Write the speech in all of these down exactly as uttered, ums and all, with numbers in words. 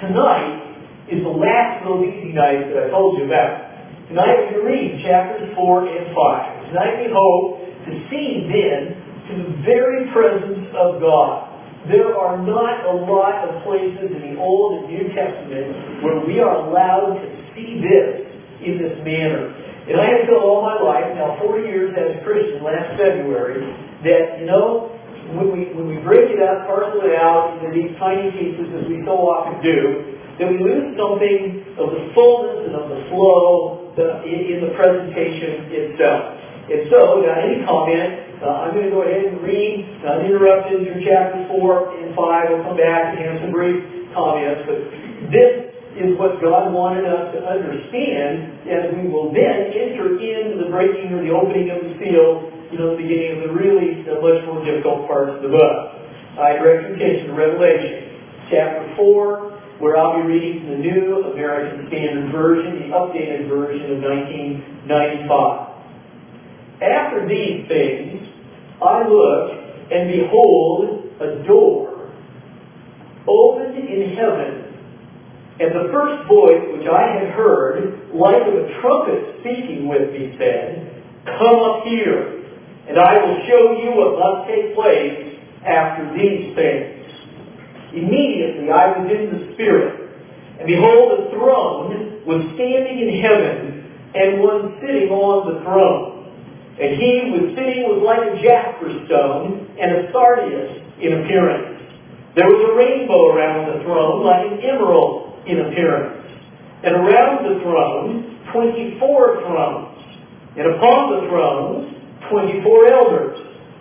tonight is the last of those easy nights that I told you about. Tonight we're going to read chapters four and five. Tonight we hope to see then to the very presence of God. There are not a lot of places in the Old and New Testament where we are allowed to see this in this manner. And I have felt all my life, now forty years as a Christian, last February, that, you know, when we when we break it up, parcel it out into these tiny pieces, as we so often do, that we lose something of the fullness and of the flow the, in, in the presentation itself. And so, without any comment, uh, I'm going to go ahead and read uh, uninterrupted through chapters four and five. We'll come back and have some brief comments. But this is what God wanted us to understand as we will then enter into the breaking or the opening of the seal, you know, the beginning of the really uh, much more difficult parts of the book. I direct your attention to Revelation, chapter four, where I'll be reading from the New American Standard Version, the updated version of nineteen ninety-five. After these things, I looked, and behold, a door opened in heaven. And the first voice which I had heard, like of a trumpet speaking with me, said, "Come up here, and I will show you what must take place after these things." Immediately I was in the Spirit, and behold, a throne was standing in heaven, and one sitting on the throne. And he who was sitting was like a jasper stone, and a sardius in appearance. There was a rainbow around the throne, like an emerald in appearance. And around the throne, twenty-four thrones. And upon the thrones, twenty-four elders,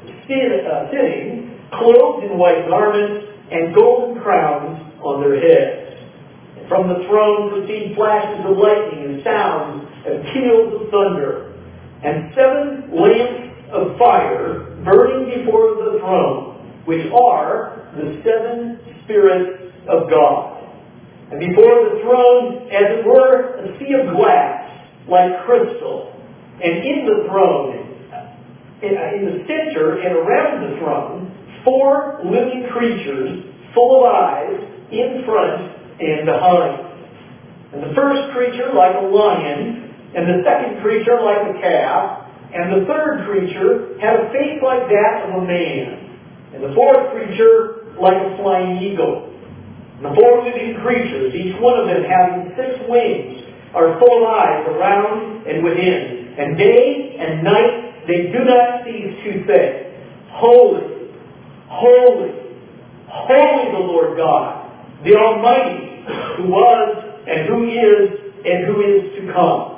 sitting, clothed in white garments, and golden crowns on their heads. And from the throne proceed flashes of lightning and sounds and peals of thunder. And seven lamps of fire burning before the throne, which are the seven spirits of God. And before the throne, as it were, a sea of glass, like crystal. And in the throne, in the center and around the throne, four living creatures, full of eyes, in front and behind. And the first creature like a lion, and the second creature like a calf, and the third creature had a face like that of a man, and the fourth creature like a flying eagle. And the four living creatures, each one of them having six wings, are full of eyes around and within. And day and night they do not cease to say, "Holy, holy, holy the Lord God, the Almighty, who was and who is and who is to come."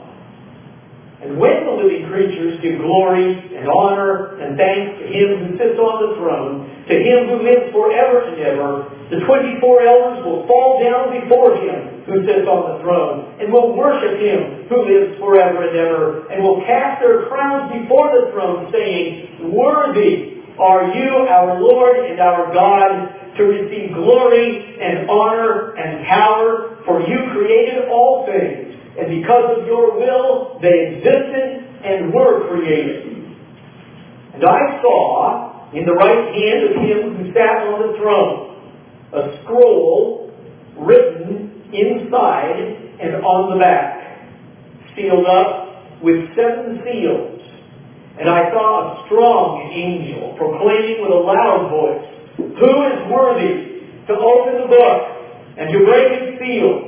And when the living creatures give glory and honor and thanks to Him who sits on the throne, to Him who lives forever and ever, the twenty-four elders will fall down before Him who sits on the throne, and will worship Him who lives forever and ever, and will cast their crowns before the throne, saying, "Worthy are you, our Lord and our God, to receive glory and honor and power, for you created all things. And because of your will, they existed and were created." And I saw in the right hand of Him who sat on the throne a scroll written inside and on the back, sealed up with seven seals. And I saw a strong angel proclaiming with a loud voice, "Who is worthy to open the book and to break its seals?"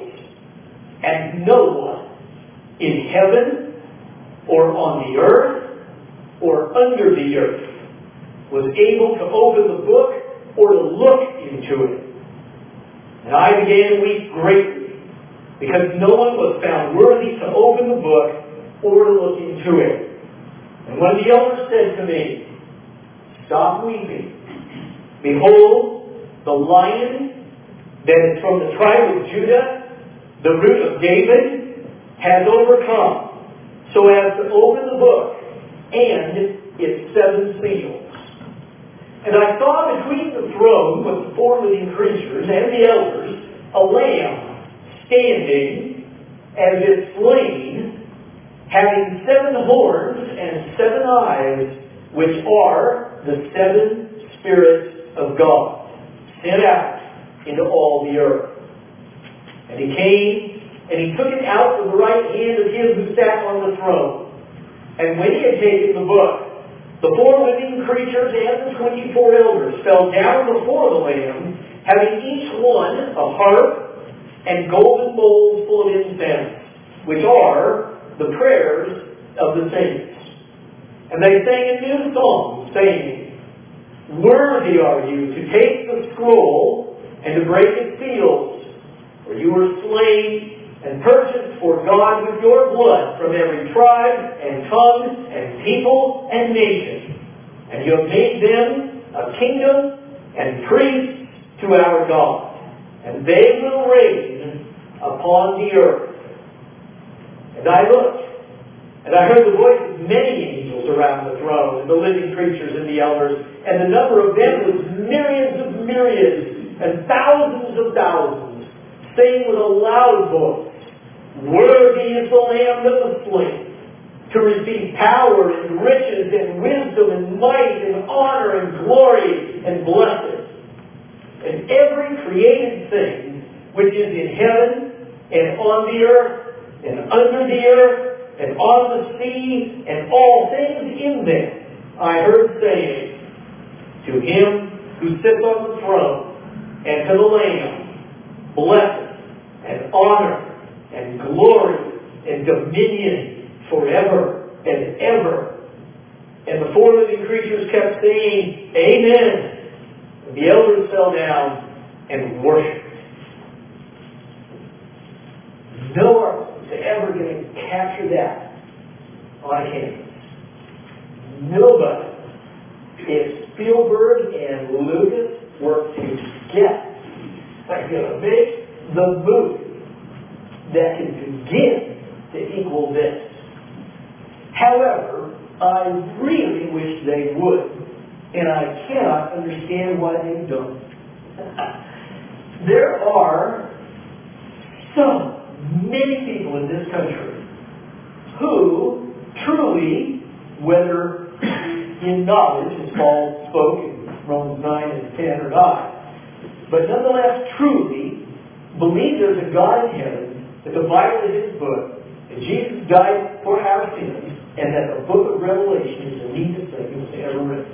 And no one in heaven or on the earth or under the earth was able to open the book or to look into it. And I began to weep greatly, because no one was found worthy to open the book or to look into it. And one of the elders said to me, "Stop weeping. Behold, the Lion that is from the tribe of Judah, the root of David, has overcome, so as to open the book and its seven seals." And I saw between the throne with the four living creatures and the elders a lamb standing as if slain, having seven horns and seven eyes, which are the seven spirits of God, sent out into all the earth. And he came, and he took it out of the right hand of him who sat on the throne. And when he had taken the book, the four living creatures and the twenty-four elders fell down before the Lamb, having each one a harp and golden bowls full of incense, which are the prayers of the saints. And they sang a new song, saying, Worthy are you to take the scroll and to break its seals, for you were slain and purchased for God with your blood from every tribe and tongue and people and nation. And you have made them a kingdom and priests to our God. And they will reign upon the earth. And I looked, and I heard the voice of many angels around the throne, and the living creatures and the elders, and the number of them was myriads of myriads, and thousands of thousands, saying with a loud voice, Worthy is the Lamb that was slain, to receive power and riches and wisdom and might and honor and glory and blessing. And every created thing which is in heaven and on the earth and under the earth and on the sea and all things in them, I heard saying, To him who sits on the throne and to the Lamb, blessing and honor and glory and dominion forever and ever. And the four living creatures kept saying, Amen. And the elders fell down and worshipped. No artist is ever going to capture that on canvas. Nobody. If Spielberg and Lucas were together, they're going to make the movie that can begin to equal this. However, I really wish they would, and I cannot understand why they don't. There are so many people in this country who truly, whether in knowledge, as Paul spoke in Romans nine and ten or not, but nonetheless truly believe there's a God in heaven, that the Bible is His book, that Jesus died for our sins, and that the book of Revelation is the neatest thing that was ever written.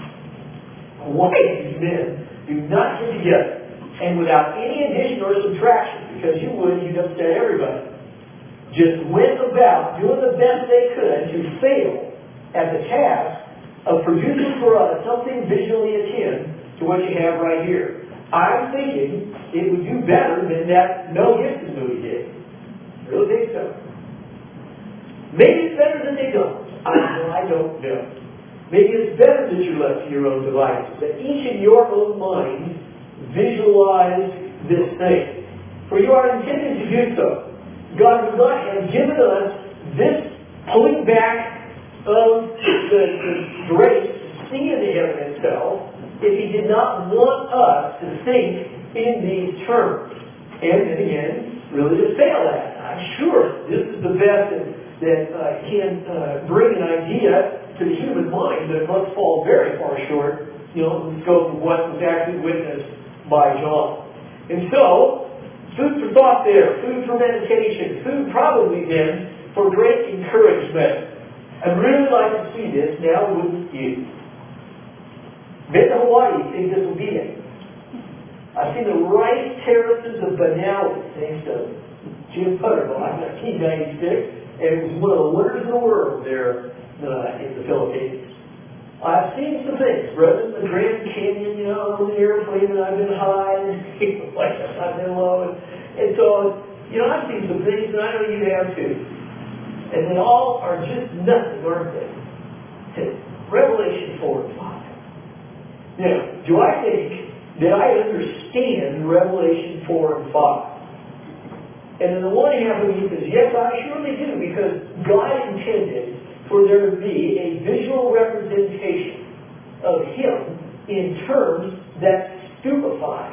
Why these men do not get together, and without any addition or subtraction, because you would, you'd upset everybody, just went about doing the best they could to fail at the task of producing for us something visually akin to what you have right here. I'm thinking it would do better than that Mel Gibson movie did. I really think so. Maybe it's better than they don't. I don't know. I don't know. Maybe it's better that you're left to your own devices, that each in your own mind visualize this thing. For you are intended to do so. God would not have given us this pulling back of the, the grace to see into heaven itself if He did not want us to think in these terms. And then again, really to fail at it. I'm sure this is the best that, that uh, can uh, bring an idea to the human mind, but it must fall very far short, you know, in the scope of what was actually witnessed by John. And so, food for thought there, food for meditation, food probably then for great encouragement. I'd really like to see this now, wouldn't you? Been to Hawaii, think this will be it. I've seen the rice terraces of Banali, thanks to Jim Putterball. I got P ninety-six, and it was one of the wonders of the world there uh, in the Philippines. I've seen some things, brother. The Grand Canyon, you know, on the airplane, and I've been high, and like I've been low. And, and so, you know, I've seen some things, and I know you have too. And they all are just nothing, aren't they? To Revelation four and five. Now, do I think that I understand Revelation four and five? And on the one hand, he says, yes, I surely do, because God intended for there to be a visual representation of Him in terms that stupefy.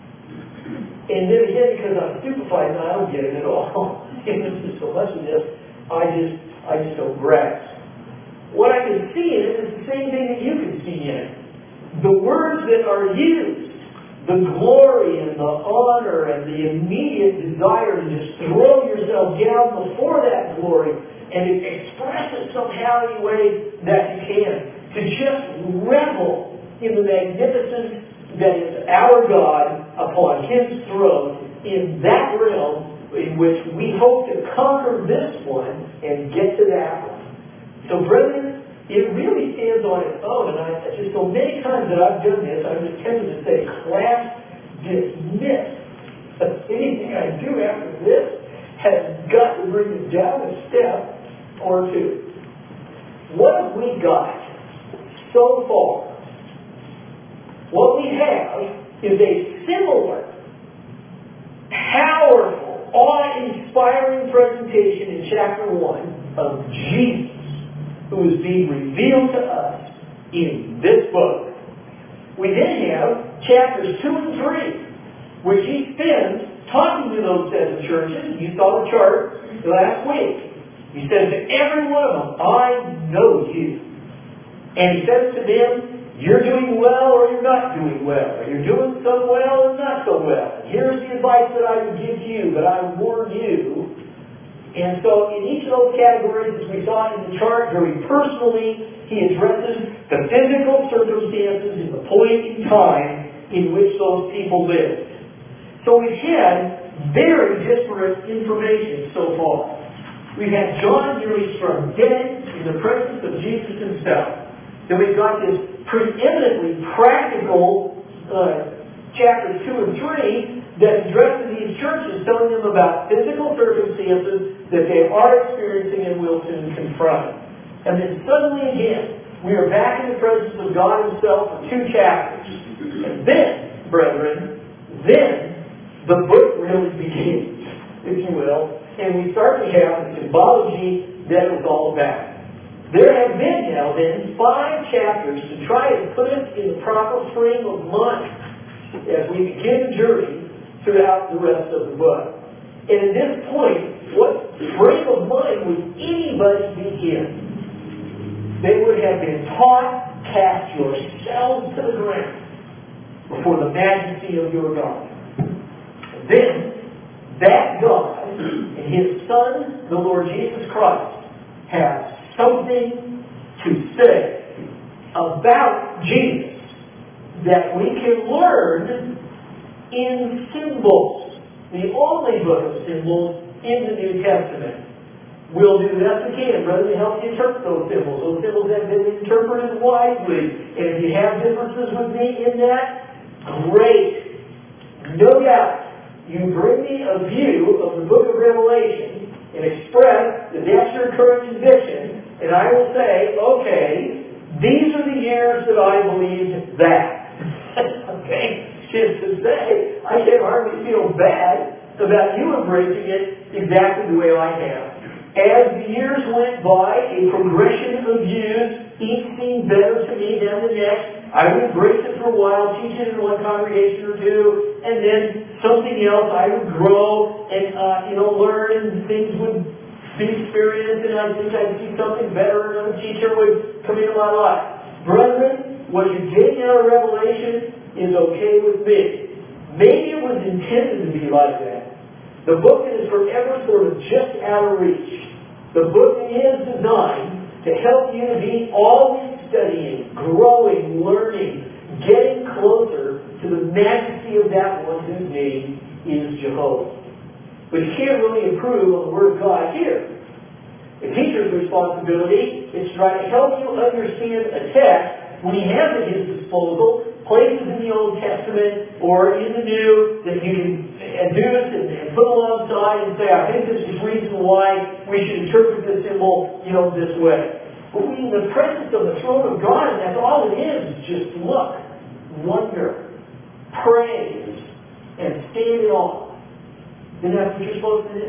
And then again, because I'm stupefied, and I don't get it at all. And there's just so much of this, I just, I just don't grasp. What I can see in it is the same thing that you can see in it. The words that are used the glory and the honor and the immediate desire to just throw yourself down before that glory and express it somehow any way that you can. To just revel in the magnificence that is our God upon His throne in that realm in which we hope to conquer this one and get to that one. So, brethren, it really stands on its own, and I just so many times that I've done this, I'm just tempted to say, class dismissed. But anything I do after this has got to bring it down a step or two. What have we got so far? What we have is a similar, powerful, awe-inspiring presentation in chapter one of Jesus, who is being revealed to us in this book. We then have chapters two and three, which he spends talking to those seven churches. You saw the chart last week. He says to every one of them, I know you. And he says to them, you're doing well or you're not doing well. Or you're doing so well or not so well. Here's the advice that I would give you, but I warn you. And so in each of those categories, as we saw in the chart, very personally, he addresses the physical circumstances and the point in time in which those people lived. So we've had very disparate information so far. We've had John nearly struck dead in the presence of Jesus himself. Then we've got this preeminently practical uh, chapters two and three that addresses these churches, telling them about physical circumstances that they are experiencing and will soon confront. And then suddenly again, we are back in the presence of God Himself for two chapters. And then, brethren, then the book really begins, if you will, and we start to have the symbology that it was all about. There have been now then five chapters to try and put us in the proper frame of mind as we begin the journey throughout the rest of the book. And at this point, what frame of mind would anybody be in? They would have been taught, cast yourselves to the ground before the majesty of your God. And then, that God and His Son, the Lord Jesus Christ, have something to say about Jesus that we can learn in symbols. The only book of symbols in the New Testament. We'll do the best we can, brother, to help you interpret those symbols. Those symbols have been interpreted wisely. And if you have differences with me in that, great. No doubt. You bring me a view of the book of Revelation and express that that's your current conviction, and I will say, okay, these are the years that I believed that. Okay? Just to say, I can hardly feel bad about you embracing it exactly the way I have. As the years went by, a progression of views, each seemed better to me than the next. I would embrace it for a while, teach it in one congregation or two, and then something else. I would grow and, uh, you know, learn, and things would be experienced, and I think I'd see something better, another teacher would come into my life. Brethren, what you're getting out of Revelation is okay with me. Maybe it was intended to be like that. The book that is forever sort of just out of reach. The book is designed to help you to be always studying, growing, learning, getting closer to the majesty of that one whose name is Jehovah. But you can't really improve on the Word of God here. The teacher's responsibility is to try to help you understand a text when he has at his disposal places in the Old Testament or in the New that you can adduce and, and put alongside and say, I think this is reason why we should interpret this symbol, you know, this way. But we, in the presence of the throne of God, and that's all it is, is just look, wonder, praise, and stand in awe. Then that's what you're supposed to do.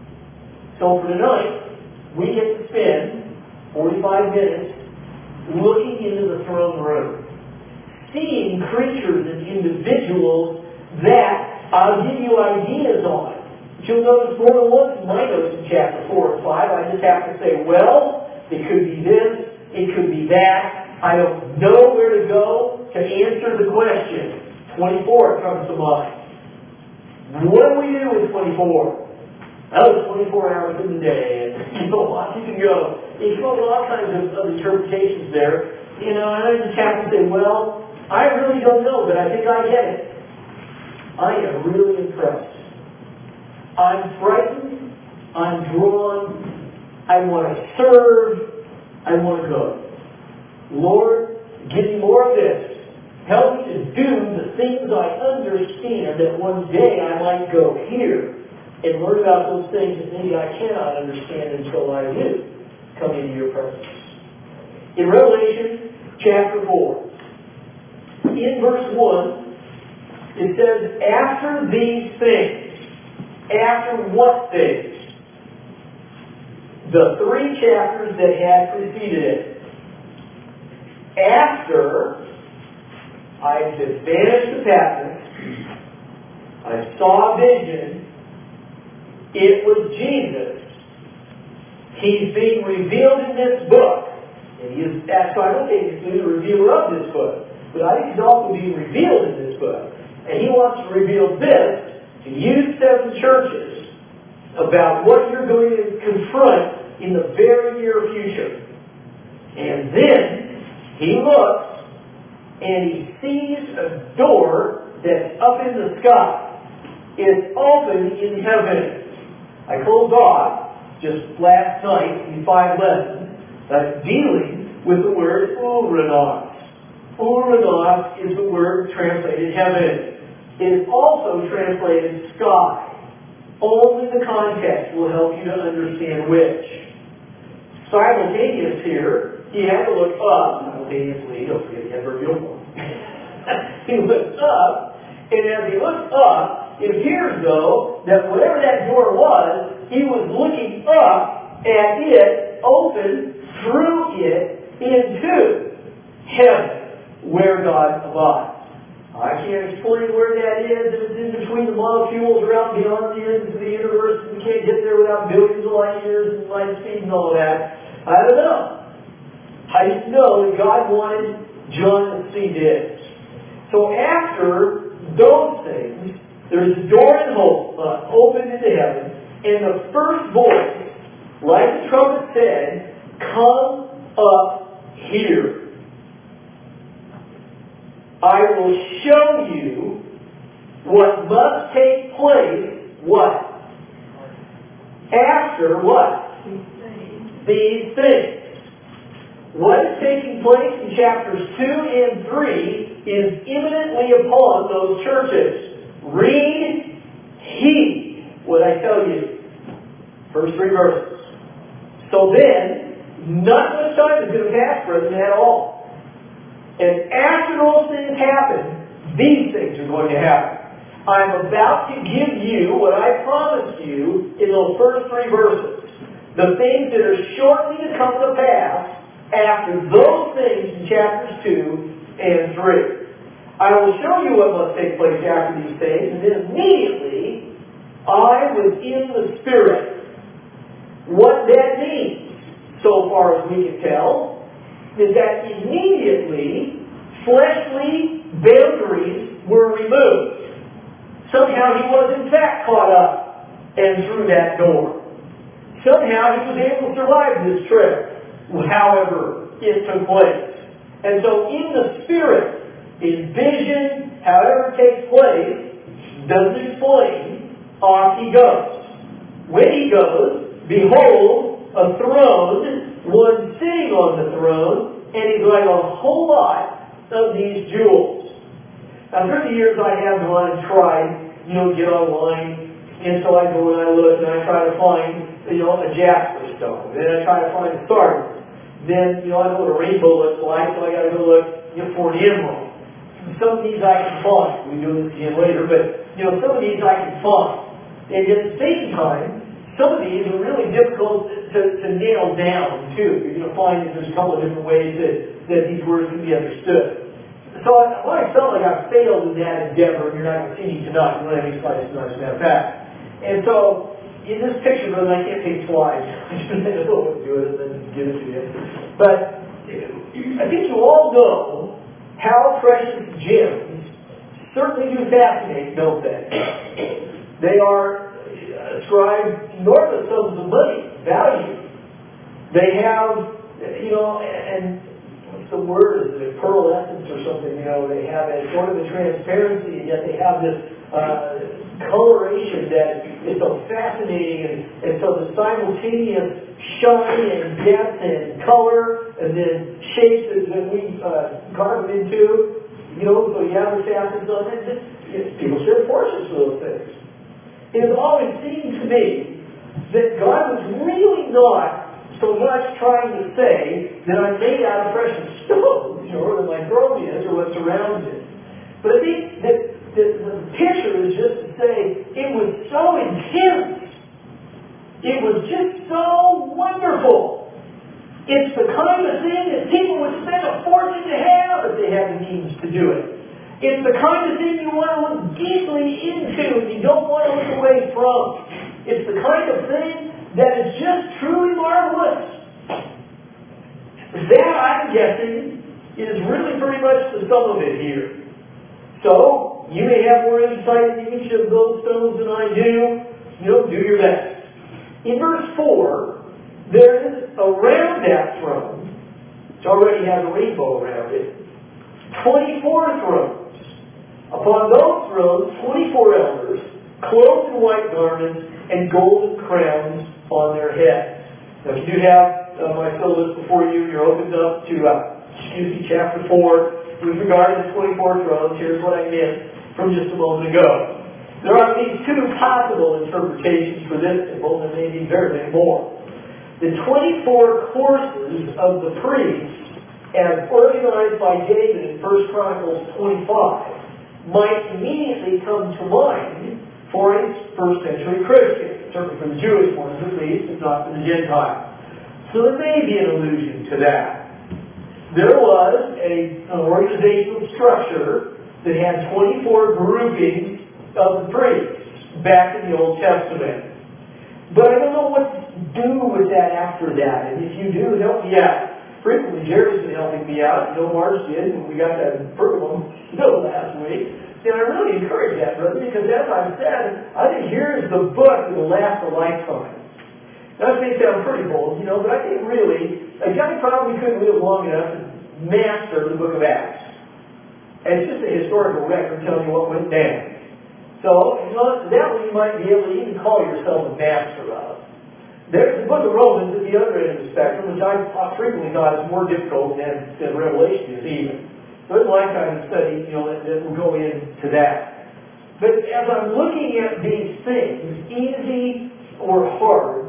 So for tonight, we get to spend forty-five minutes looking into the throne room, seeing creatures and individuals that I'll give you ideas on. But you'll notice more than once in my notes in chapter four and five, I just have to say, well, it could be this, it could be that. I don't know where to go to answer the question. twenty-four comes to mind. What do we do with twenty-four? That was twenty-four hours in the day, and you know, off you can go. You come up with all kinds of, of interpretations there. You know, and I just have to say, well, I really don't know, but I think I get it. I am really impressed. I'm frightened. I'm drawn. I want to serve. I want to go. Lord, give me more of this. Help me to do the things I understand that one day I might go here and learn about those things that maybe I cannot understand until I do come into your presence. In Revelation chapter four, in verse one, it says, after these things, after what things? The three chapters that had preceded it. After I had banished the Patmos, I saw a vision. It was Jesus. He's being revealed in this book. And he is, so I don't think he's the revealer of this book, but I think he's also being revealed in this book. And he wants to reveal this to you seven churches about what you're going to confront in the very near future. And then he looks and he sees a door that's up in the sky. It's open in heaven. I closed off just last night in five lessons that's dealing with the word Uranos. Uranos is the word translated heaven. It is also translated sky. Only the context will help you to understand which. Simultaneous here, he had to look up. Simultaneously, don't forget he had very beautiful. He looked up, and as he looked up, it appears, though, that whatever that door was, he was looking up at it, open through it, into heaven, where God abides. I can't explain where that is. It's in between the molecules or out beyond the ends of the universe. We can't get there without billions of light years and light speed and all that. I don't know. I just know that God wanted John to see this. So after those things, there's a door in hope, uh, opened into heaven, and the first voice, like the trumpet said, come up here. I will show you what must take place, what? After what? These things. What is taking place in chapters two and three is imminently upon those churches. Read, heed what I tell you. First three verses. So then, not much time is going to pass for them at all. And after those things happen, these things are going to happen. I'm about to give you what I promised you in those first three verses. The things that are shortly to come to pass after those things in chapters two and three. I will show you what must take place after these things, and then immediately I was in the Spirit. What that means, so far as we can tell, is that immediately fleshly boundaries were removed. Somehow he was in fact caught up and through that door. Somehow he was able to survive this trip, however it took place. And so in the Spirit, in vision, however it takes place, doesn't explain, off he goes. When he goes, behold, a throne, one sitting on the throne, and he's like a whole lot of these jewels. Now, through the years, I have gone and tried, you know, get online, and so I go and I look and I try to find, you know, a jasper stone. Then I try to find a sardine. Then, you know, I know what a rainbow looks like, so I got to go look, you know, for an emerald. Some of these I can find. We do this again later, but, you know, some of these I can find. And at the same time, some of these are really difficult to, to nail down, too. You're going to find that there's a couple of different ways that, that these words can be understood. So I, well, I felt like I failed in that endeavor, and you're not going to see me tonight. You don't have any slides tonight, as a matter of fact. And so, in this picture, brother, I can't take slides. I just don't know what to do with it, and then give it to you. But I think you all know how precious gems certainly do fascinate, don't they? They are ascribed enormous sums of money, value. They have, you know, and what's the word? Is it pearlescence or something? You know, they have a sort of a transparency, and yet they have this uh, coloration that is so fascinating, and, and so the simultaneous shine and depth and color, and then shapes that, that we uh, carve them into. You know, so you have the facets on it. Just, you know, people share fortunes for those things. It has always seemed to me that God was really not so much trying to say that I'm made out of precious stones, you know, or that my throne is, or what surrounds it. But I think that, that the picture is just to say it was so intense. It was just so wonderful. It's the kind of thing that people would spend a fortune to have if they had the means to do it. It's the kind of thing you want to look deeply into and you don't want to look away from. It's the kind of thing that is just truly marvelous. That, I'm guessing, is really pretty much the sum of it here. So, you may have more insight into each of those stones than I do. You know, do your best. In verse four, there is around that throne, which already has a rainbow around it, twenty-four thrones. Upon those thrones, twenty-four elders, clothed in white garments and golden crowns on their heads. Now, if you do have uh, my syllabus before you, you're opened up to, uh, excuse me, chapter four. With regard to the twenty-four thrones, here's what I meant from just a moment ago. There are at least two possible interpretations for this symbol, and there may be very many more. The twenty-four courses of the priests, as organized by David in First Chronicles twenty-five, might immediately come to mind for a first century Christian, certainly for the Jewish ones at least, if not for the Gentiles. So there may be an allusion to that. There was a, an organizational structure that had twenty-four groupings of the priests back in the Old Testament. But I don't know what to do with that after that. And if you do, help me out. Frequently, Jerry's been helping me out. You know, Marge did when we got that Pergamum bill last week. And I really encourage that, brother, because as I've said, I think here's the book that will last a lifetime. That may sound pretty bold, you know, but I think really, a guy probably couldn't live long enough to master the book of Acts. And it's just a historical record telling you what went down. So, you know, that one you might be able to even call yourself a master of. There's the book of Romans at the other end of the spectrum, which I, I frequently thought is more difficult than, than Revelation is even. So it's my kind of study, you know, that, that will go into that. But as I'm looking at these things, easy or hard,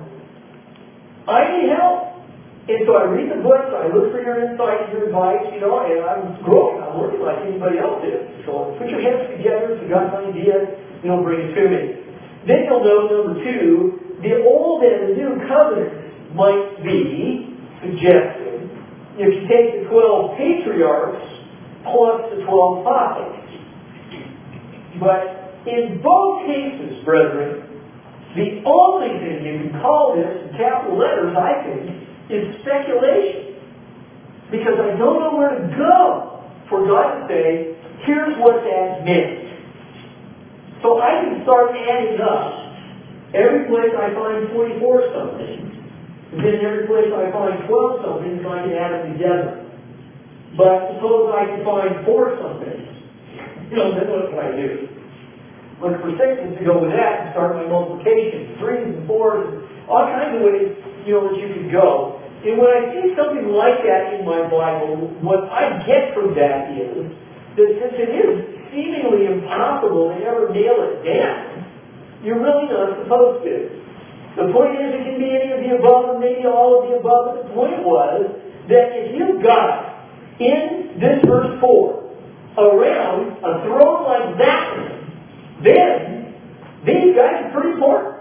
I need help. And so I read the books, I look for your insight, your advice, you know, and I'm growing. I'm working like anybody else is. So put your heads together. If you've got an idea, you know, bring it to me. Then you'll know, number two, the Old and the New Covenant might be suggested if you take the twelve patriarchs plus the twelve prophets. But in both cases, brethren, the only thing you can call this in capital letters, I think, is speculation. Because I don't know where to go for God to say, here's what that meant. So I can start adding up every place I find twenty-four something, and then every place I find twelve something, so I can add them together. But suppose I can find four something. You know, then what do I do? Look for sixes to go with that and start my multiplication. Threes and fours, and all kinds of ways, you know, that you could go. And when I see something like that in my Bible, what I get from that is that since it is seemingly impossible to ever nail it down, you're really not supposed to. The point is, it can be any of the above and maybe all of the above, but the point was that if you've got in this verse four around a throne like that one, then these guys are pretty important.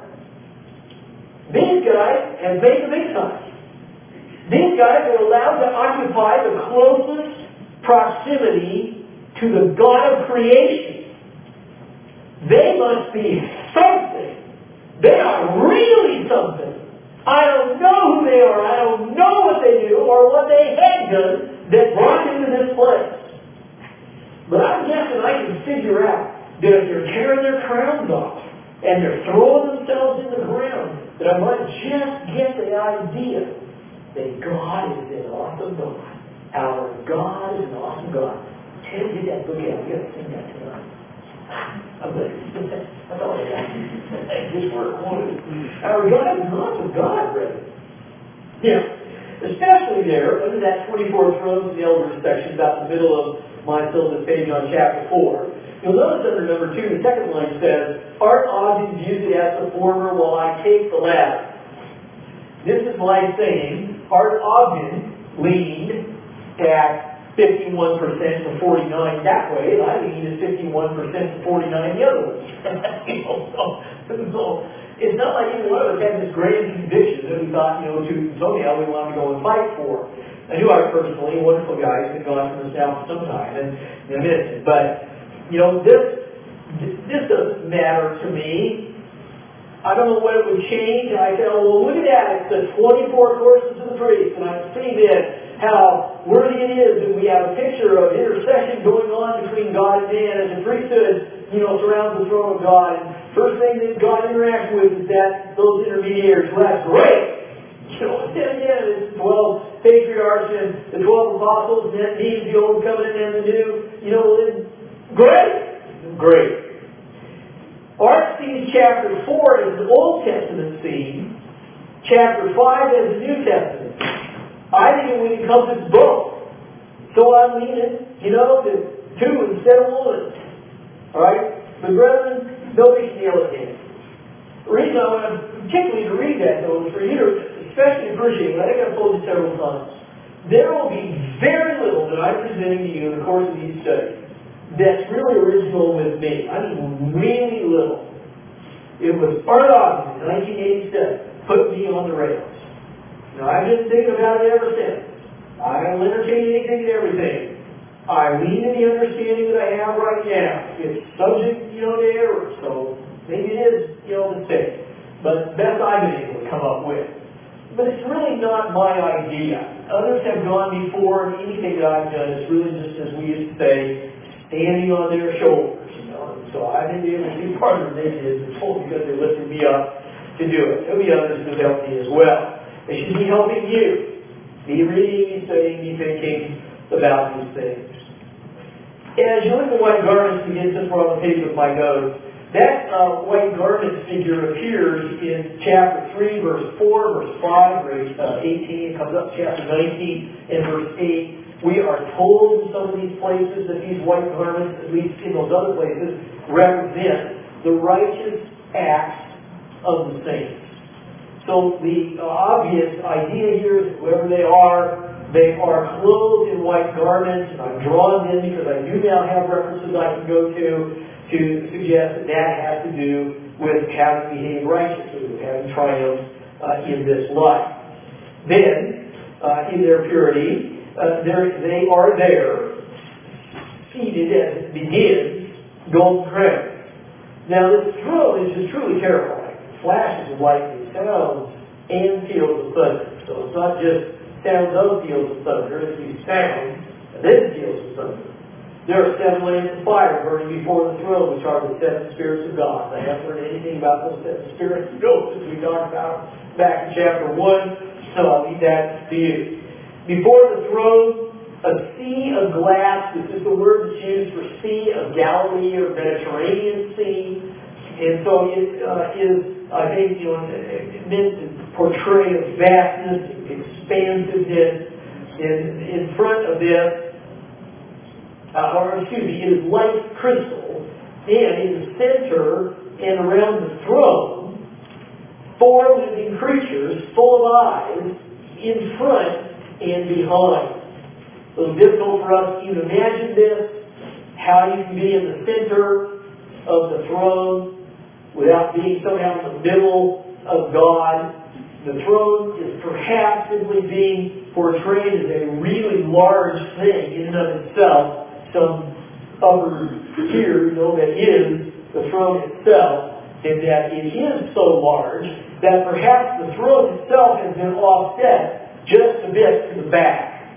These guys have made the big time. These guys are allowed to occupy the closest proximity to the God of creation. They must be something. They are really something. I don't know who they are. I don't know what they do or what they had done that brought them to this place. But I'm guessing I can figure out that if they're tearing their crowns off and they're throwing themselves in the ground, that I might just get the idea that God is an awesome God. Our God is an awesome God. Ted, get that book out. We got to sing that tonight. I'm going to sing that. That's all I got. This word quoted. Our God is an awesome God, brethren. Yeah. Especially there, under that twenty-four thrones and the elders section, about the middle of my syllabus page on chapter four. You'll notice under number two, the second line says, Art Ogden views it as the former while I take the latter. This is like saying, Art Ogden leaned at fifty-one percent to forty-nine that way, and I leaned at fifty-one percent to forty-nine the other way. You know, so, so, it's not like either one of us had this grand conviction that we thought, you know, to somehow we wanted to go and fight for. I knew I personally, a wonderful guy, who's been gone from the South for some time, and I miss him. But, you know, this this doesn't matter to me. I don't know what it would change. And I said, oh, well, look at that. It's the twenty-four courses of the priest. And I see then how worthy it is that we have a picture of intercession going on between God and man as the priesthood, you know, surrounds the throne of God. And first thing that God interacts with is that those intermediaries. Well, that's great. You know, then again, it's twelve patriarchs and the twelve apostles, and that means the old covenant and the new. You know, great. Great. Art sees chapter four as the Old Testament scene, chapter five as the New Testament. I think it would encompass both. So I'm leaning, you know, to two instead of one. Alright? But brethren, nobody can nail it in. The reason I want to particularly to read that, though, is for you to especially appreciate, I think I've told you several times, there will be very little that I'm presenting to you in the course of these studies that's really original with me. I mean, really little. It was Art Ogden in nineteen eighty-seven put me on the rails. Now, I've been thinking about it ever since. I don't entertain anything and everything. I lean in the understanding that I have right now. It's subject, you know, to error, so maybe it is, you know, a mistake. But best I've been able to come up with. But it's really not my idea. Others have gone before, and anything that I've done is really just, as we used to say, standing on their shoulders, you know. And so I didn't even see part of it is it's only because they lifted me up to do it. There'll be others who help me as well. They should be helping you. Be reading, be studying, be thinking about these things. As you look at white garments, again, since we're on the page with my notes, that uh, white garment figure appears in chapter three, verse four, verse five, verse uh, eighteen. It comes up chapter nineteen and verse eight. We are told in some of these places that these white garments, at least in those other places, represent the righteous acts of the saints. So the uh, obvious idea here is that whoever they are, they are clothed in white garments, and I'm drawn in because I do now have references I can go to to suggest that that has to do with having behaved righteously, with having triumphed uh, in this life. Then, uh, in their purity, Uh, they are there, seated as it begins, golden crown. Now this throne is just truly terrifying. Flashes of lightning, sounds, and peals of thunder. So it's not just sounds of peals of thunder, it's these sounds, and then peals of thunder. There are seven lamps of fire burning before the throne, which are the seven spirits of God. I haven't heard anything about those seven spirits of God as we talked about back in chapter one, so I'll leave that to you. Before the throne, a sea of glass. This is the word that's used for Sea of Galilee or Mediterranean Sea. And so it uh, is, I think, you know, meant to portray a vastness, expansiveness. And in front of this, uh, or excuse me, it is like crystal. And in the center and around the throne, four living creatures full of eyes in front and behind. A little difficult for us to even imagine this, how you can be in the center of the throne without being somehow in the middle of God. The throne is perhaps simply being portrayed as a really large thing in and of itself, some upper tier, you know, that is the throne itself, and that it is so large that perhaps the throne itself has been offset just a bit to the back.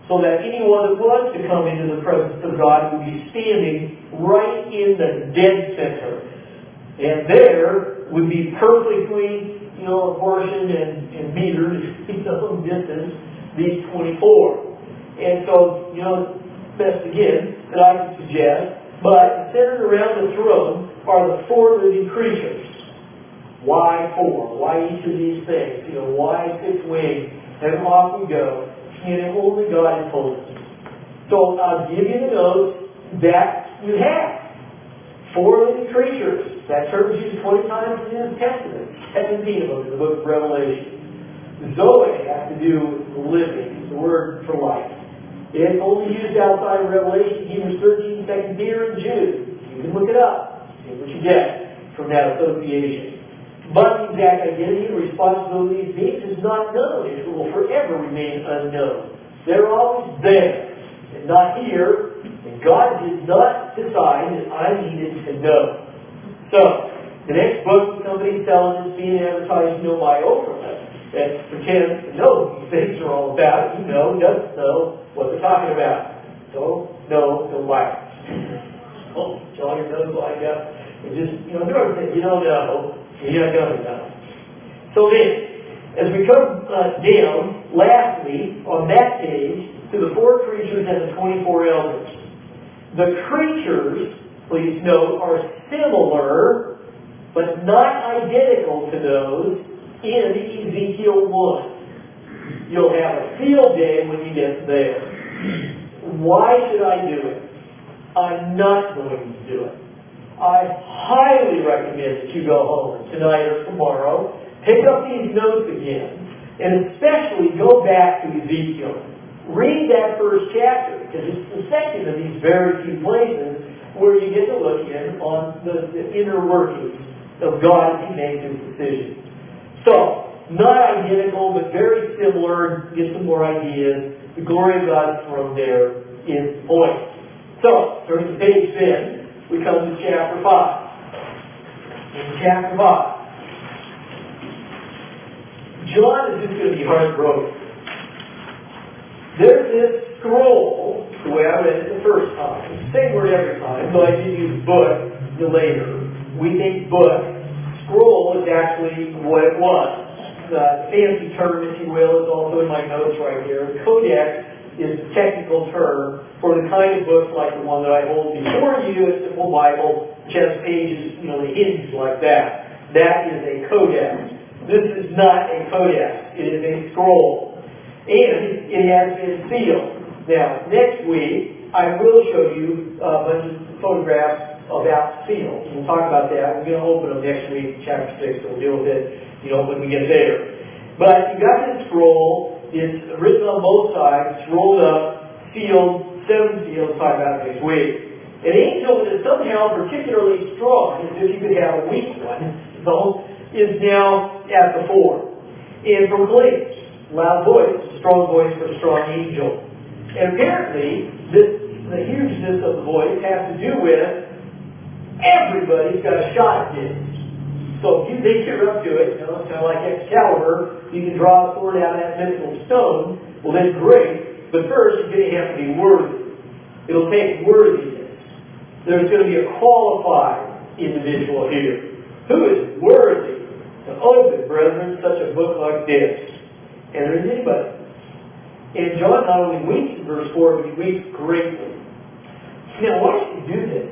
so that anyone that was to come into the presence of God would be standing right in the dead center. And there would be perfectly, you know, apportioned and, and metered, you know, distance, these twenty-four. And so, you know, best again that I can suggest, but centered around the throne are the four living creatures. Why four? Why each of these things? You know, why six wings? And off we go. And only God is holy. So I'll give you the notes that you have. Four living creatures. That term is used twenty times in the New Testament. seventeen of them in the book of Revelation. Zoe has to do with living, the word for life. It's only used outside of Revelation, Hebrews thirteen, Second Peter, and Jude. You can look it up. See what you get from that association. But the exact identity and responsibility of these beings is not known. It will forever remain unknown. They're always there, and not here. And God did not decide that I needed to know. So, the next book the company's selling is being advertised, you know, by Oprah. That pretends to know what these things are all about. You know, doesn't know what they're talking about. So, no, don't buy it. Oh, John, your nose like that. And just, you know, there are things you don't know. You're not going to know. So then, as we come uh, down, lastly, on that page, to the four creatures and the twenty-four elders. The creatures, please note, are similar, but not identical to those in Ezekiel one. You'll have a field day when you get there. Why should I do it? I'm not going to do it. I highly recommend that you go home tonight or tomorrow, pick up these notes again, and especially go back to Ezekiel. Read that first chapter, because it's the second of these very few places where you get to look in on the, the inner workings of God as He makes His decisions. So, not identical, but very similar. Get some more ideas. The glory of God's throne there is the point. So, turn to page ten. We come to chapter five. In chapter five, John is just going to be heartbroken. There's this scroll, the way I read it the first time. It's the same word every time, though I did use book the later. We think book. Scroll is actually what it was. The fancy term, if you will, is also in my notes right here. Codex is the technical term for the kind of books like the one that I hold before you, a simple Bible, which has pages, you know, the hinges like that. That is a codex. This is not a codex. It is a scroll. And it has been sealed. Now, next week, I will show you a bunch of photographs about seals. We'll talk about that. We're going to open them next week, chapter six, so we'll deal with it, you know, when we get there. But you got this scroll. It's written on both sides. It's rolled up, sealed, seven seals. Talk about it next week. An angel that is somehow particularly strong, as if you could have a weak one, so, is now at the fore. And proclaims, loud voice, strong voice for a strong angel. And apparently, this, the hugeness of the voice has to do with everybody's got a shot at this. So if you think you're up to it, you know, it's kind of like Excalibur, you can draw a sword out of that mythical stone, well that's great, but first you're going to have to be worthy. It'll take worthiness. There's going to be a qualified individual here. Who is worthy to open, brethren, such a book like this? And there isn't anybody. And John not only weeps in verse four, but he weeps greatly. Now, why should he do this?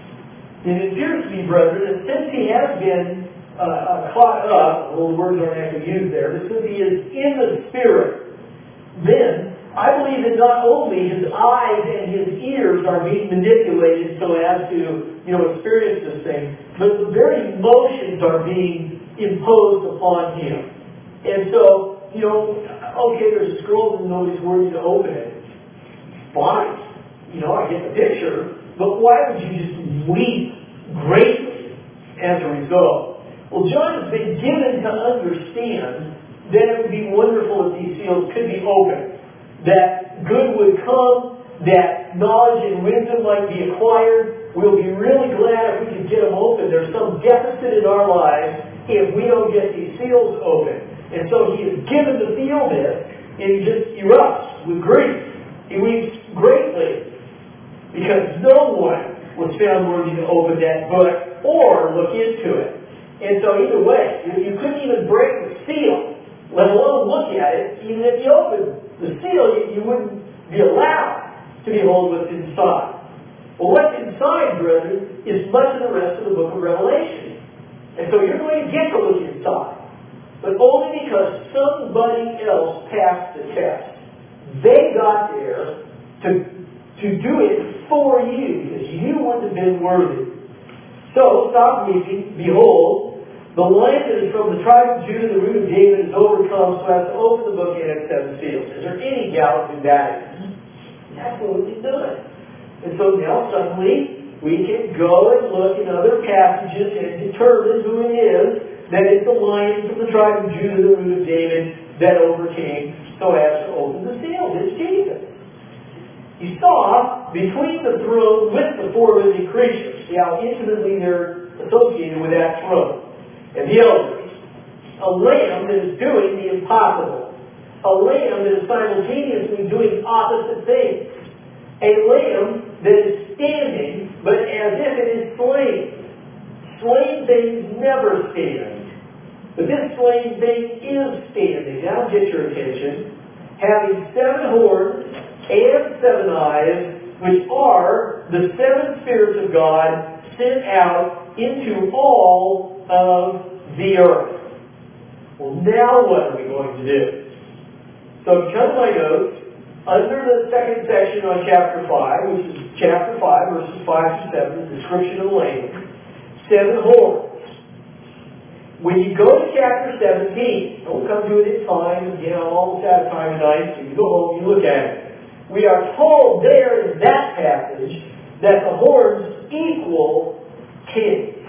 It appears to me, brethren, that since he has been uh, uh, caught up, well, the words aren't actually used there, but since he is in the Spirit, then I believe that not only his eyes and his ears are being manipulated so as to, you know, experience this thing, but the very emotions are being imposed upon him. And so, you know, okay, there's a scroll and nobody's worthy to open it. Fine. You know, I get the picture. But why would you just weep greatly as a result? Well, John has been given to understand that it would be wonderful if these seals could be opened. That good would come, that knowledge and wisdom might be acquired. We'll be really glad if we can get them open. There's some deficit in our lives if we don't get these seals open. And so he is given to feel this, and he just erupts with grief. He weeps greatly because no one was found worthy to open that book or look into it. And so either way, you couldn't even break the seal, let alone look at it. Even if you opened the seal, you, you wouldn't be allowed to behold what's inside. Well, what's inside, brethren, is much of the rest of the book of Revelation. And so you're going to get to look inside. But only because somebody else passed the test. They got there to, to do it for you, because you wouldn't have been worthy. So, stop weeping. Behold, the Lion that is from the tribe of Judah, the root of David, is overcome, so as to open the book and its seven seals. Is there any doubt in that? Absolutely none. And so now suddenly we can go and look in other passages and determine who it is that is the Lion from the tribe of Judah, the root of David, that overcame so as to open the seals. It's Jesus. You saw between the throne with the four living creatures, see how intimately they're associated with that throne, and the elders, a lamb that is doing the impossible. A lamb that is simultaneously doing opposite things. A lamb that is standing, but as if it is slain. Slain things never stand. But this slain thing is standing. Now get your attention. Having seven horns and seven eyes, which are the seven spirits of God sent out into all of the earth. Well, now what are we going to do? So if you come to my notes, under the second section on chapter five, which is chapter five, verses five to seven, the description of the Lamb, seven horns. When you go to chapter seventeen, don't come to it in time, you know, almost out of time tonight, so you go home, you look at it. We are told there in that passage that the horns equal kings.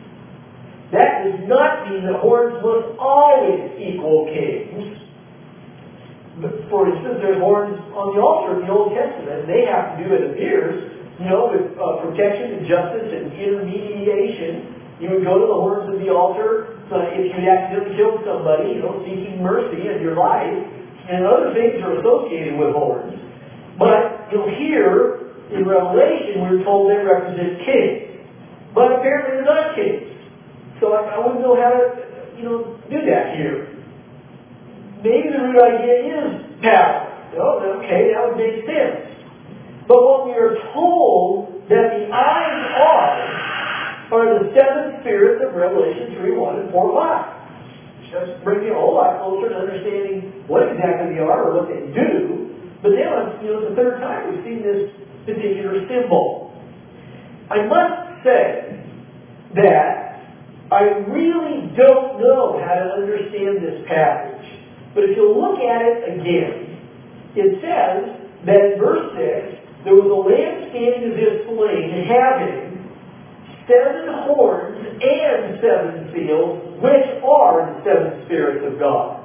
That does not mean that horns must always equal kings. But for instance, there's horns on the altar in the Old Testament. They have to do, it appears, you know, with uh, protection and justice and intermediation. You would go to the horns of the altar uh, if you accidentally killed somebody, you know, seeking mercy in your life. And other things are associated with horns. But, you know, here in Revelation, we're told they represent kings. But apparently they're not kings. So I, I wouldn't know how to, you know, do that here. Maybe the root idea is power. Oh, okay, that would make sense. But what we are told that the eyes are, are the seven spirits of Revelation three, one and four, five. Just brings you a whole lot closer to understanding what exactly they are or what they do. But now, you know, it's the third time we've seen this particular symbol. I must say that I really don't know how to understand this passage. But if you look at it again, it says that in verse six, there was a lamb standing as if slain, having seven horns and seven seals, which are the seven spirits of God.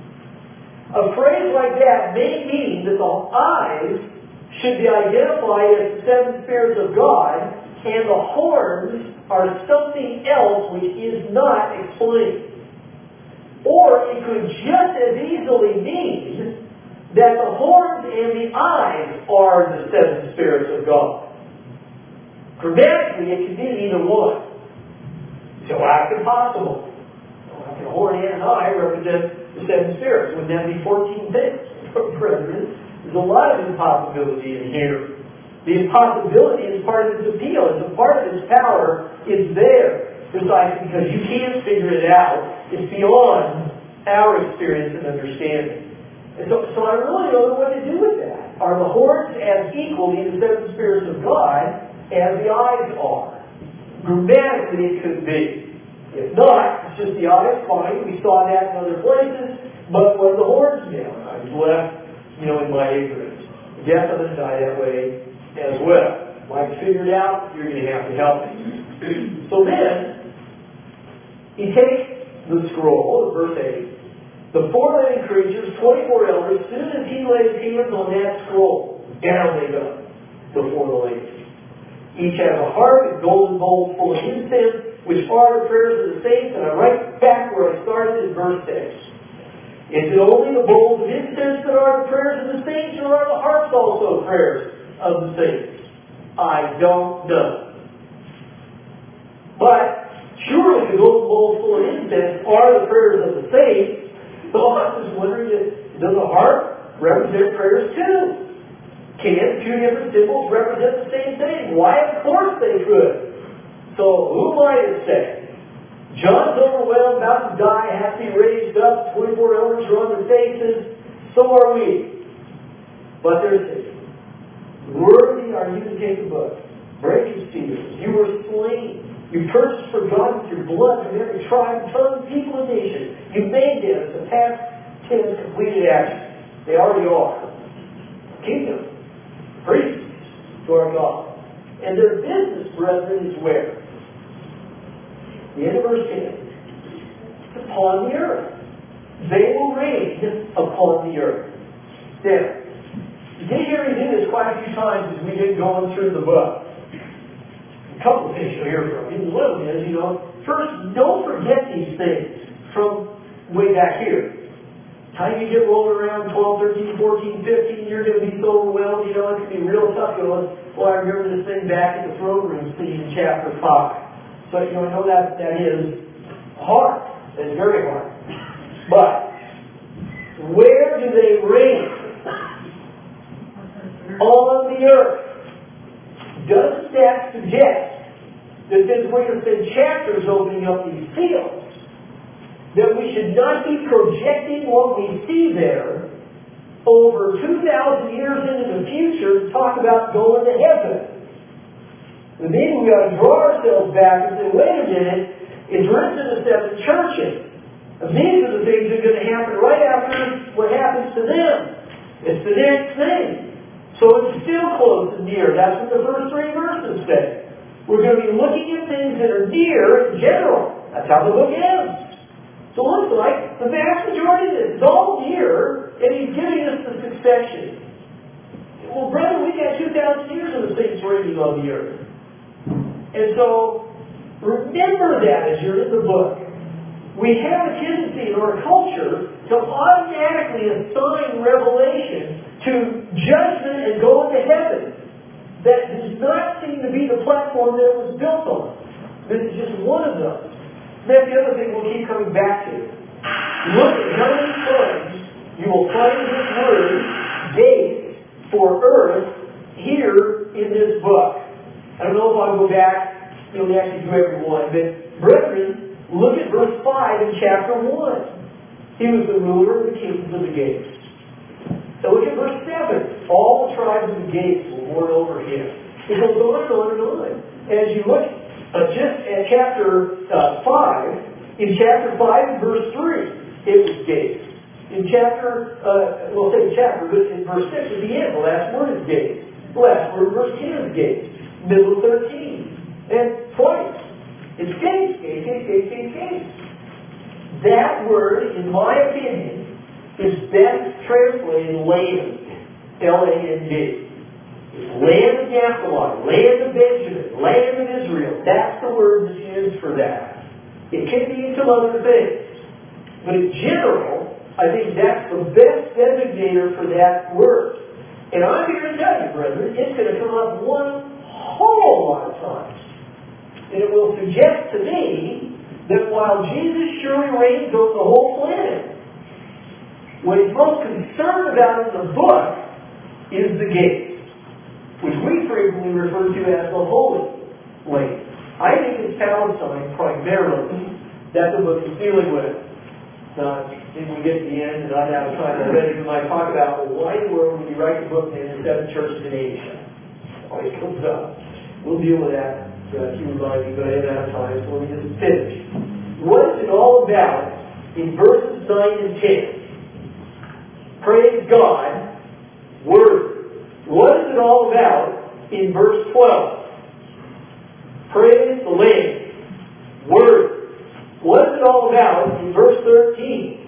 A phrase like that may mean that the eyes should be identified as the seven spirits of God, and the horns are something else which is not explained. Or it could just as easily mean that the horns and the eyes are the seven spirits of God. Grammatically, it can mean either one. So how is it possible? Well, a horn and an eye represent the seven spirits. Wouldn't that be fourteen things, brethren? There's a lot of impossibility in here. The impossibility is part of its appeal. It's a part of its power. It's there. Precisely because you can't figure it out. It's beyond our experience and understanding. And so, so I really don't know what to do with that. Are the horns as equally the seven spirits of God as the eyes are? Grammatically, it could be. If not, it's just the eyes, fine. We saw that in other places. But what are the horns now? I was left, you know, in my ignorance. I guess I'm going to die that way as well. If I can figure it out, you're going to have to help me. So then, he takes the scroll, verse eight. The four living creatures, twenty-four elders, as soon as he lays hands on that scroll, down they go before the Lamb. Each has a harp and golden bowls full of incense, which are the prayers of the saints. And I'm right back where I started in verse six. Is it only the bowls of incense that are the prayers of the saints, or are the harps also prayers of the saints? I don't know. But surely the golden bowls full of incense are the prayers of the saints. So I'm just wondering, does the harp represent prayers too? Can two different symbols represent the same thing? Why, of course they could. So who might have said? John's overwhelmed, about to die, has to be raised up. twenty-four elders are on their faces. So are we. But they're saying, worthy are you to take the book, break its seals. You were slain. You purchased for God with your blood from every tribe, tongue, people, and nation. You made them the past tense completed action. They already are. Kingdom. Priests to our God. And their business, brethren, is where? The end of verse ten. It's upon the earth. They will reign upon the earth. Now, you did hear me do this quite a few times as we get going through the book. A couple of things you'll hear from me. One of them is, you know, first, don't forget these things from way back here. Time you get rolling around twelve, thirteen, fourteen, fifteen, you're going to be so overwhelmed, you know, it can be real tough going, well, I remember this thing back in the throne room scene in chapter five. So, you know, I know that that is hard. It's very hard. But, where do they reign? On the earth. Does that suggest that since we're going to spend chapters opening up these seals, that we should not be projecting what we see there over two thousand years into the future to talk about going to heaven? And maybe we ought to draw ourselves back and say, wait a minute, it's written in the seven churches. And these are the things that are going to happen right after what happens to them. It's the next thing. So it's still close and near. That's what the first three verses say. We're going to be looking at things that are near in general. That's how the book ends. So it looks like the vast majority of this is all near, and he's giving us the succession. Well, brother, we got two thousand years of the things reigning on the earth. And so, remember that as you're in the book. We have a tendency in our culture to automatically assign revelation to judgment and going to heaven. That does not seem to be the platform that it was built on. This is just one of those. That's the other thing we'll keep coming back to. Look at how many times you will find this word, gate, for earth, here in this book. I don't know if I'll go back, you know, actually do every one, but brethren, look at verse five in chapter one. He was the ruler of the kings of the gates. So look at verse seven. All the tribes of the gates will mourn over him. It goes on and on and on. As you look uh, just at chapter uh, five, in chapter five and verse three, it was gates. In chapter, uh, we'll say chapter, but in verse six at the end, the last word is gates. The last word in verse ten is gates. Middle of thirteen. And twice. It's gates, gates, gates, gates, gates, gates. That word, in my opinion, is best translated land. L A N D. It's land of Naphtali, land of Benjamin, land of Israel. That's the word that's used for that. It can mean some other things. But in general, I think that's the best designator for that word. And I'm here to tell you, brethren, it's going to come up one whole lot of times. And it will suggest to me that while Jesus surely reigns over the whole planet, what he's most concerned about in the book is the gate, which we frequently refer to as the Holy Land. I think it's Palestine primarily that the book is dealing with. Now, if we get to the end and I have time already, we might talk about, well, why in the world would you write the book in the seven churches in Asia? Always comes up. We'll deal with that. Uh, if you remind me, but I didn't have time, so let me just finish. What is it all about in verses nine and ten? Praise God, Word. What is it all about in verse twelve? Praise the Lamb, Word. What is it all about in verse thirteen?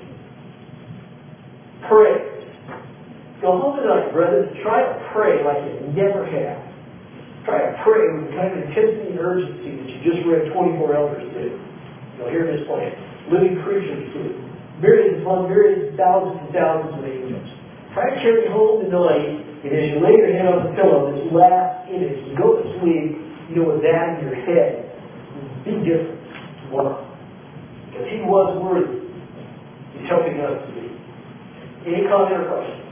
Praise. Go home tonight, brothers, try to pray like you never have. Try to pray with the kind of intensity and urgency that you just read twenty-four elders do. You'll hear this plan. Living creatures do. Myriads among myriad thousands and thousands of angels. Try to carry it home tonight, and as you lay your head on the pillow, this last image, you go to sleep, you know, with that in your head, be different tomorrow. Because He was worthy. He's helping us to be. Any comment or question?